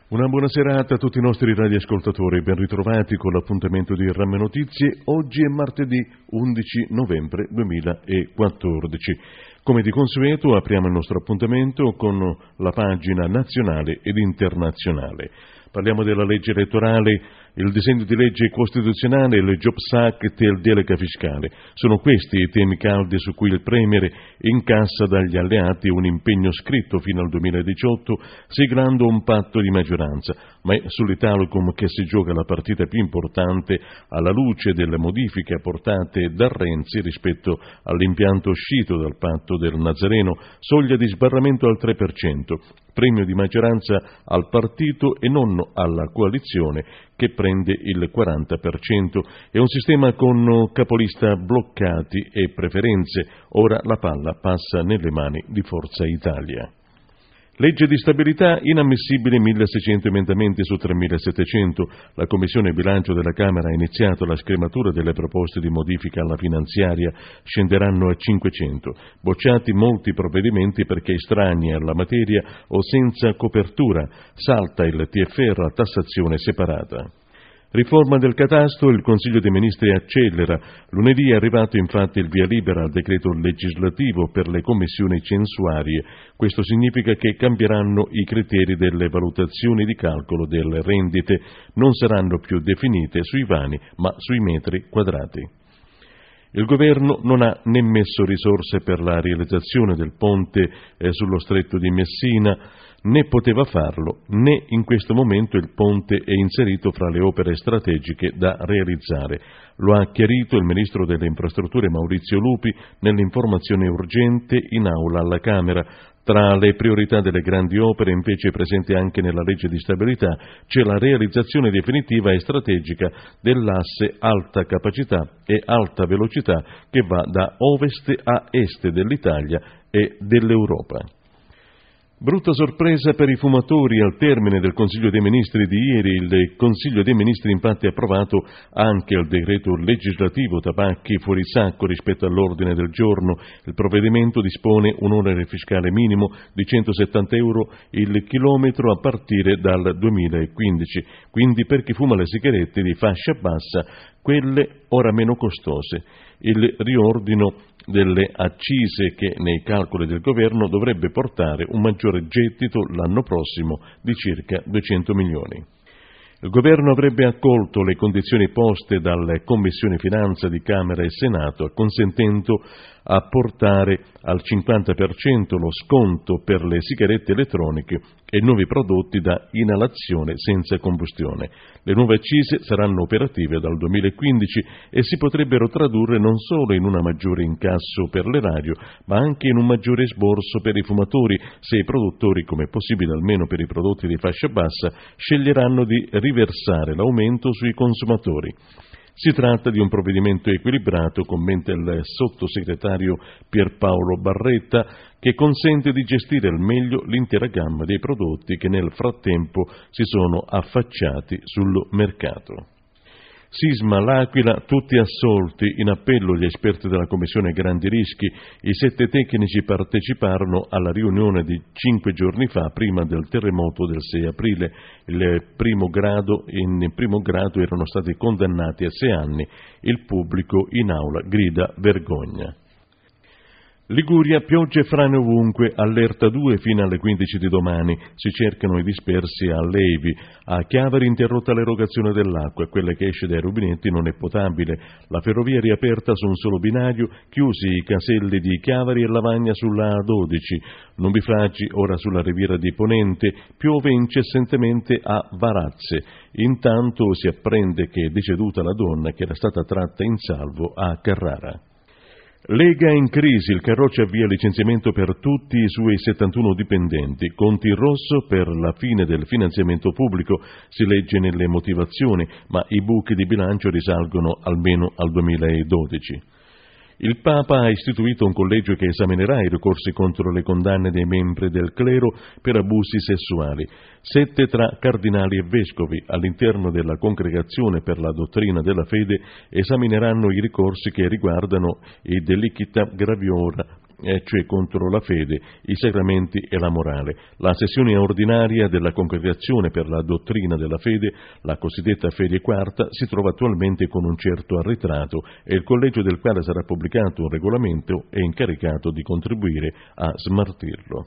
Una buona serata a tutti i nostri radioascoltatori, ben ritrovati con l'appuntamento di RAM Notizie. Oggi è martedì 11 novembre 2014. Come di consueto apriamo il nostro appuntamento con la pagina nazionale ed internazionale. Parliamo della legge elettorale, il disegno di legge costituzionale, il Jobs Act e il delega fiscale. Sono questi i temi caldi su cui il Premier incassa dagli alleati un impegno scritto fino al 2018, siglando un patto di maggioranza. Ma è sull'Italicum che si gioca la partita più importante alla luce delle modifiche apportate da Renzi rispetto all'impianto uscito dal patto del Nazareno, soglia di sbarramento al 3%, premio di maggioranza al partito e non alla coalizione che prende il 40%, e un sistema con capolista bloccati e preferenze. Ora la palla passa nelle mani di Forza Italia. Legge di stabilità, inammissibili 1.600 emendamenti su 3.700. La Commissione Bilancio della Camera ha iniziato la scrematura delle proposte di modifica alla finanziaria, scenderanno a 500. Bocciati molti provvedimenti perché estranei alla materia o senza copertura. Salta il TFR a tassazione separata. Riforma del catasto, il Consiglio dei Ministri accelera. Lunedì è arrivato infatti il via libera al decreto legislativo per le commissioni censuarie. Questo significa che cambieranno i criteri delle valutazioni di calcolo delle rendite. Non saranno più definite sui vani, ma sui metri quadrati. Il governo non ha né messo risorse per la realizzazione del ponte sullo stretto di Messina, né poteva farlo, né in questo momento il ponte è inserito fra le opere strategiche da realizzare. Lo ha chiarito il ministro delle infrastrutture Maurizio Lupi nell'informazione urgente in aula alla Camera. Tra le priorità delle grandi opere, invece presenti anche nella legge di stabilità, c'è la realizzazione definitiva e strategica dell'asse alta capacità e alta velocità che va da ovest a est dell'Italia e dell'Europa. Brutta sorpresa per i fumatori al termine del Consiglio dei Ministri di ieri. Il Consiglio dei Ministri infatti ha approvato anche il decreto legislativo tabacchi fuori sacco rispetto all'ordine del giorno. Il provvedimento dispone un onere fiscale minimo di 170 euro il chilometro a partire dal 2015, quindi per chi fuma le sigarette di fascia bassa, quelle ora meno costose. Il riordino delle accise che nei calcoli del governo dovrebbe portare un maggiore gettito l'anno prossimo di circa 200 milioni. Il governo avrebbe accolto le condizioni poste dalle Commissioni Finanza di Camera e Senato, consentendo a portare al 50% lo sconto per le sigarette elettroniche e nuovi prodotti da inalazione senza combustione. Le nuove accise saranno operative dal 2015 e si potrebbero tradurre non solo in un maggiore incasso per l'erario, ma anche in un maggiore esborso per i fumatori, se i produttori, come è possibile almeno per i prodotti di fascia bassa, sceglieranno di riversare l'aumento sui consumatori. Si tratta di un provvedimento equilibrato, commenta il sottosegretario Pierpaolo Barretta, che consente di gestire al meglio l'intera gamma dei prodotti che nel frattempo si sono affacciati sul mercato. Sisma, L'Aquila, tutti assolti, in appello gli esperti della Commissione Grandi Rischi. I 7 tecnici parteciparono alla riunione di 5 giorni fa, prima del terremoto del 6 aprile. In primo grado erano stati condannati a 6 anni. Il pubblico in aula grida vergogna. Liguria, piogge e frane ovunque, allerta 2 fino alle 15 di domani, si cercano i dispersi a Levi. A Chiavari interrotta l'erogazione dell'acqua, quella che esce dai rubinetti non è potabile. La ferrovia è riaperta su un solo binario, chiusi i caselli di Chiavari e Lavagna sulla A12. Nubifragi ora sulla riviera di Ponente, piove incessantemente a Varazze. Intanto si apprende che è deceduta la donna che era stata tratta in salvo a Carrara. Lega in crisi, il Carroccio avvia licenziamento per tutti i suoi 71 dipendenti, conti in rosso per la fine del finanziamento pubblico, si legge nelle motivazioni, ma i buchi di bilancio risalgono almeno al 2012. Il Papa ha istituito un collegio che esaminerà i ricorsi contro le condanne dei membri del clero per abusi sessuali. 7 tra cardinali e vescovi all'interno della Congregazione per la dottrina della fede esamineranno i ricorsi che riguardano i delicta graviora cioè contro la fede, i sacramenti e la morale. La sessione ordinaria della Congregazione per la dottrina della fede, la cosiddetta Fede Quarta, si trova attualmente con un certo arretrato e il collegio del quale sarà pubblicato un regolamento è incaricato di contribuire a smartirlo.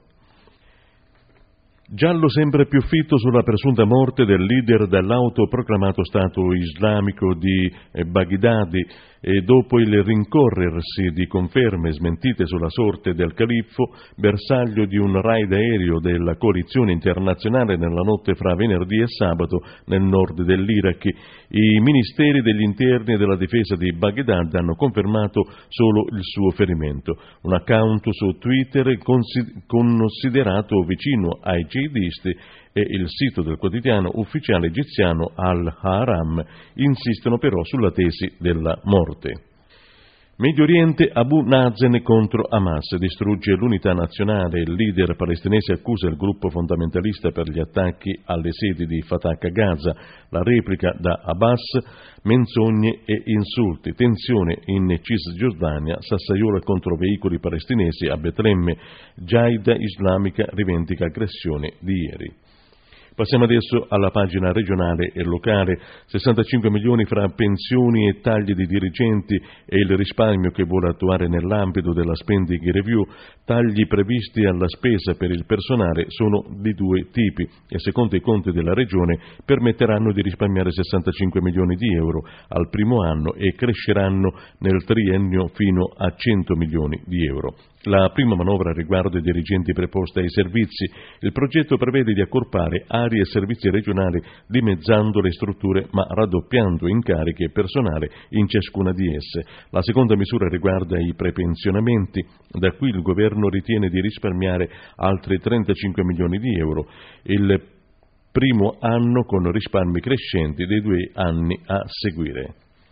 Giallo sempre più fitto sulla presunta morte del leader dell'autoproclamato Stato islamico di Baghdadi e dopo il rincorrersi di conferme smentite sulla sorte del califfo, bersaglio di un raid aereo della coalizione internazionale nella notte fra venerdì e sabato nel nord dell'Iraq, i ministeri degli interni e della difesa di Baghdad hanno confermato solo il suo ferimento. Un account su Twitter considerato vicino ai jihadisti e il sito del quotidiano ufficiale egiziano Al-Haram insistono però sulla tesi della morte. Medio Oriente, Abu Mazen contro Hamas, distrugge l'unità nazionale, il leader palestinese accusa il gruppo fondamentalista per gli attacchi alle sedi di Fatah a Gaza, la replica da Abbas, menzogne e insulti, tensione in Cisgiordania, Sassaiola contro veicoli palestinesi a Betlemme, Jaida islamica rivendica aggressione di ieri. Passiamo adesso alla pagina regionale e locale. 65 milioni fra pensioni e tagli di dirigenti e il risparmio che vuole attuare nell'ambito della spending review. Tagli previsti alla spesa per il personale sono di due tipi e secondo i conti della regione permetteranno di risparmiare 65 milioni di euro al primo anno e cresceranno nel triennio fino a 100 milioni di euro. La prima manovra riguarda i dirigenti preposti ai servizi. Il progetto prevede di accorpare aree e servizi regionali dimezzando le strutture ma raddoppiando incarichi e personale in ciascuna di esse. La seconda misura riguarda i prepensionamenti. Da qui il governo ritiene di risparmiare altri 35 milioni di euro. Il primo anno con risparmi crescenti dei 2 anni a seguire.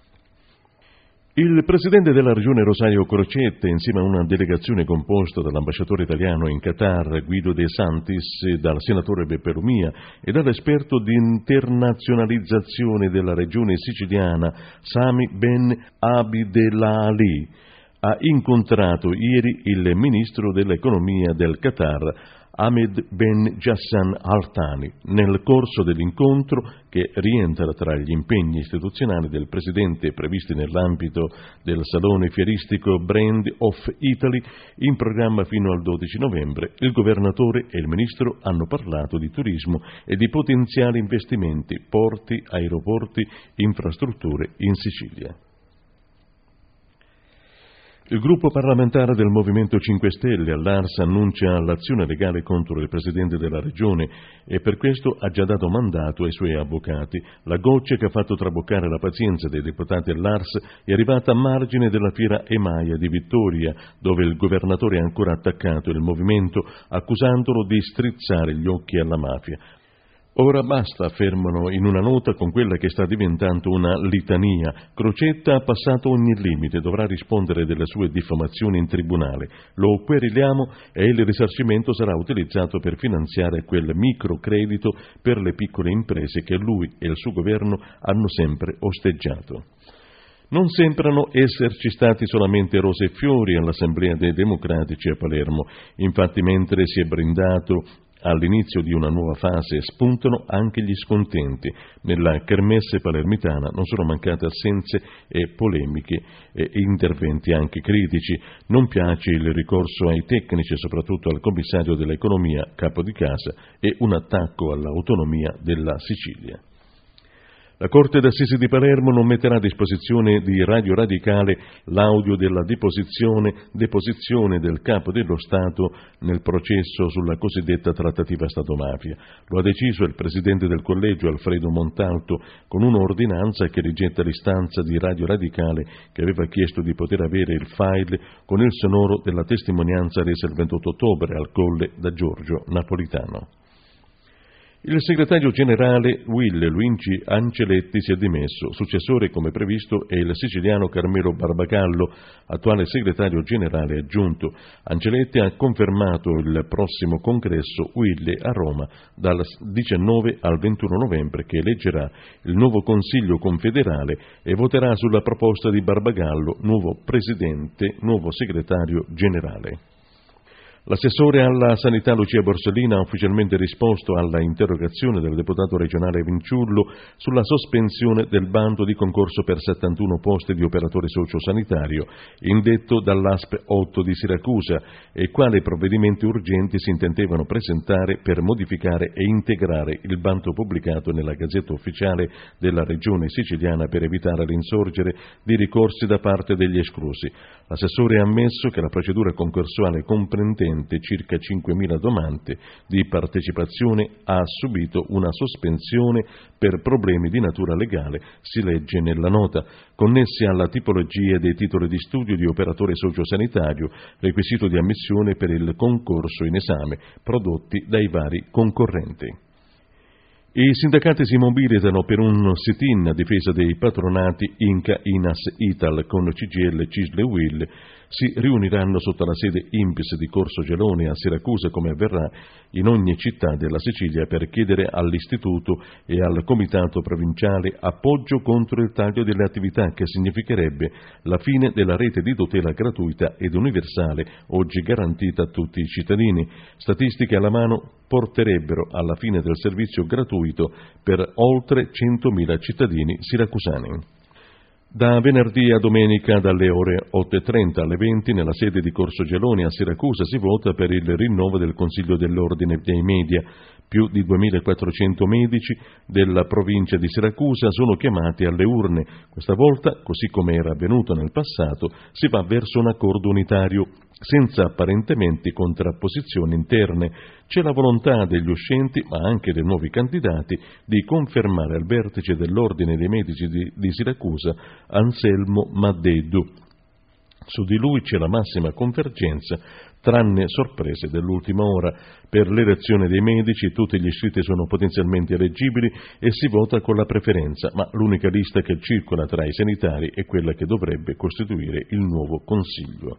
Il presidente della regione Rosario Crocetta, insieme a una delegazione composta dall'ambasciatore italiano in Qatar Guido De Santis, dal senatore Beppe Lumia e dall'esperto di internazionalizzazione della regione siciliana Sami Ben Abdelali, ha incontrato ieri il ministro dell'economia del Qatar Ahmed Ben Jassan Al Thani. Nel corso dell'incontro, che rientra tra gli impegni istituzionali del Presidente previsti nell'ambito del Salone Fieristico Brand of Italy, in programma fino al 12 novembre, il Governatore e il Ministro hanno parlato di turismo e di potenziali investimenti, porti, aeroporti, infrastrutture in Sicilia. Il gruppo parlamentare del Movimento 5 Stelle all'Ars annuncia l'azione legale contro il Presidente della Regione e per questo ha già dato mandato ai suoi avvocati. La goccia che ha fatto traboccare la pazienza dei deputati all'Ars è arrivata a margine della fiera Emaia di Vittoria, dove il governatore ha ancora attaccato il movimento accusandolo di strizzare gli occhi alla mafia. Ora basta, affermano in una nota, con quella che sta diventando una litania. Crocetta ha passato ogni limite, dovrà rispondere delle sue diffamazioni in tribunale. Lo quereliamo e il risarcimento sarà utilizzato per finanziare quel microcredito per le piccole imprese che lui e il suo governo hanno sempre osteggiato. Non sembrano esserci stati solamente rose e fiori all'Assemblea dei Democratici a Palermo. Infatti, mentre si è brindato all'inizio di una nuova fase, spuntano anche gli scontenti. Nella kermesse palermitana non sono mancate assenze e polemiche e interventi anche critici. Non piace il ricorso ai tecnici, soprattutto al commissario dell'economia, capo di casa, e un attacco all'autonomia della Sicilia. La Corte d'Assise di Palermo non metterà a disposizione di Radio Radicale l'audio della deposizione del Capo dello Stato nel processo sulla cosiddetta trattativa Stato-mafia. Lo ha deciso il presidente del collegio Alfredo Montalto con un'ordinanza che rigetta l'istanza di Radio Radicale che aveva chiesto di poter avere il file con il sonoro della testimonianza resa il 28 ottobre al Colle da Giorgio Napolitano. Il segretario generale Luigi Anceletti si è dimesso. Successore, come previsto, è il siciliano Carmelo Barbagallo, attuale segretario generale aggiunto. Anceletti ha confermato il prossimo congresso UIL a Roma dal 19 al 21 novembre che eleggerà il nuovo Consiglio confederale e voterà sulla proposta di Barbagallo, nuovo presidente, nuovo segretario generale. L'assessore alla sanità Lucia Borsellino ha ufficialmente risposto alla interrogazione del deputato regionale Vinciullo sulla sospensione del bando di concorso per 71 posti di operatore sociosanitario indetto dall'ASP 8 di Siracusa e quali provvedimenti urgenti si intendevano presentare per modificare e integrare il bando pubblicato nella Gazzetta Ufficiale della Regione Siciliana per evitare l'insorgere di ricorsi da parte degli esclusi. L'assessore ha ammesso che la procedura concorsuale comprendente circa 5.000 domande di partecipazione ha subito una sospensione per problemi di natura legale, si legge nella nota, connessi alla tipologia dei titoli di studio di operatore sociosanitario, requisito di ammissione per il concorso in esame, prodotti dai vari concorrenti. I sindacati si mobilitano per un sit-in a difesa dei patronati Inca, Inas, Ital con CGIL, CISL e UIL. Si riuniranno sotto la sede INPS di Corso Gelone a Siracusa, come avverrà in ogni città della Sicilia, per chiedere all'Istituto e al Comitato Provinciale appoggio contro il taglio delle attività, che significherebbe la fine della rete di tutela gratuita ed universale oggi garantita a tutti i cittadini. Statistiche alla mano porterebbero alla fine del servizio gratuito per oltre 100.000 cittadini siracusani. Da venerdì a domenica dalle ore 8.30 alle 20 nella sede di Corso Geloni a Siracusa si vota per il rinnovo del Consiglio dell'Ordine dei Media. Più di 2.400 medici della provincia di Siracusa sono chiamati alle urne. Questa volta, così come era avvenuto nel passato, si va verso un accordo unitario, senza apparentemente contrapposizioni interne. C'è la volontà degli uscenti, ma anche dei nuovi candidati, di confermare al vertice dell'Ordine dei Medici di Siracusa Anselmo Madeddu. Su di lui c'è la massima convergenza, tranne sorprese dell'ultima ora. Per l'elezione dei medici tutti gli iscritti sono potenzialmente eleggibili e si vota con la preferenza, ma l'unica lista che circola tra i sanitari è quella che dovrebbe costituire il nuovo Consiglio.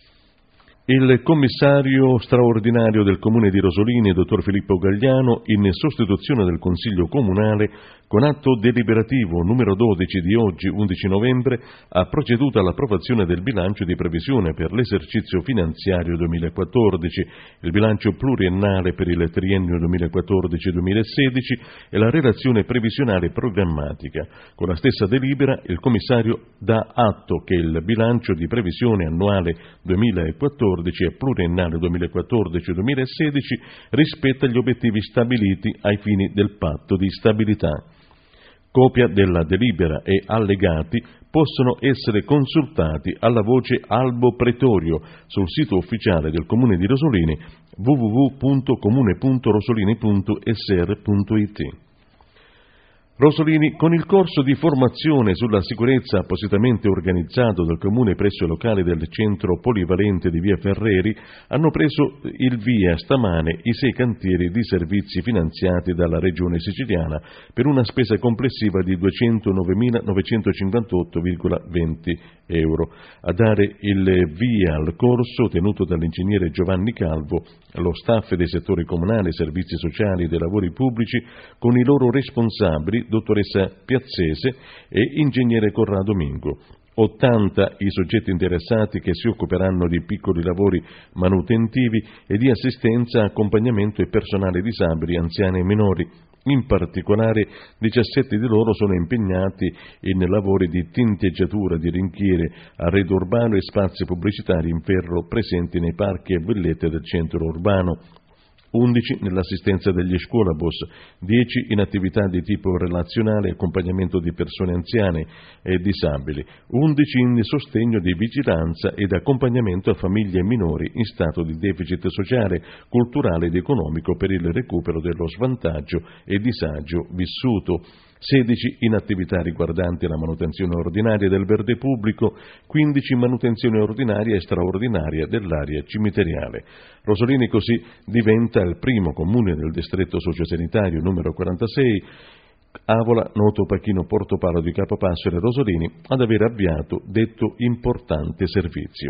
Il commissario straordinario del Comune di Rosolini, dottor Filippo Gagliano, in sostituzione del Consiglio Comunale, con atto deliberativo numero 12 di oggi, 11 novembre, ha proceduto all'approvazione del bilancio di previsione per l'esercizio finanziario 2014, il bilancio pluriennale per il triennio 2014-2016 e la relazione previsionale programmatica. Con la stessa delibera, il commissario dà atto che il bilancio di previsione annuale 2014 e pluriennale 2014-2016 rispetta gli obiettivi stabiliti ai fini del patto di stabilità. Copia della delibera e allegati possono essere consultati alla voce Albo Pretorio sul sito ufficiale del Comune di Rosolini www.comune.rosolini.sr.it. Rosolini, con il corso di formazione sulla sicurezza appositamente organizzato dal Comune presso i locali del centro polivalente di Via Ferreri, hanno preso il via stamane i 6 cantieri di servizi finanziati dalla Regione Siciliana per una spesa complessiva di 209.958,20 euro. A dare il via al corso, tenuto dall'ingegnere Giovanni Calvo, lo staff dei settori comunali, servizi sociali e dei lavori pubblici, con i loro responsabili, dottoressa Piazzese e ingegnere Corrado Mingo. 80 i soggetti interessati che si occuperanno di piccoli lavori manutentivi e di assistenza, accompagnamento e personale disabili, anziani e minori. In particolare 17 di loro sono impegnati in lavori di tinteggiatura di rinchiere, arredo urbano e spazi pubblicitari in ferro presenti nei parchi e villette del centro urbano. 11 nell'assistenza degli scuolabus, 10 in attività di tipo relazionale e accompagnamento di persone anziane e disabili, 11 in sostegno di vigilanza ed accompagnamento a famiglie minori in stato di deficit sociale, culturale ed economico per il recupero dello svantaggio e disagio vissuto. 16 in attività riguardanti la manutenzione ordinaria del verde pubblico, 15 in manutenzione ordinaria e straordinaria dell'area cimiteriale. Rosolini così diventa il primo comune del distretto sociosanitario numero 46, Avola, Noto, Pachino, Portopalo di Capopassero e Rosolini ad aver avviato detto importante servizio.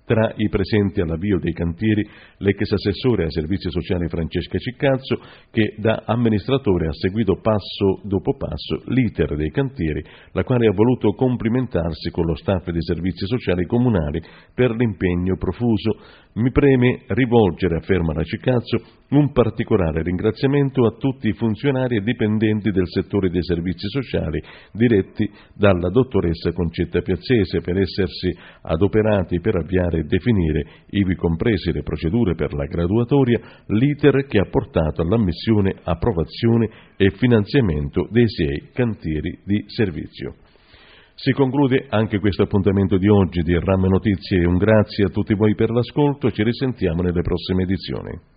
Tra i presenti all'avvio dei cantieri, l'ex assessore ai servizi sociali Francesca Ciccazzo, che da amministratore ha seguito passo dopo passo l'iter dei cantieri, la quale ha voluto complimentarsi con lo staff dei servizi sociali comunali per l'impegno profuso. Mi preme rivolgere, afferma la Ciccazzo, un particolare ringraziamento a tutti i funzionari e dipendenti del settore dei servizi sociali diretti dalla dottoressa Concetta Piazzese per essersi adoperati per avviare e definire, ivi comprese le procedure per la graduatoria, l'iter che ha portato all'ammissione, approvazione e finanziamento dei 6 cantieri di servizio. Si conclude anche questo appuntamento di oggi di RAM Notizie. Un grazie a tutti voi per l'ascolto e ci risentiamo nelle prossime edizioni.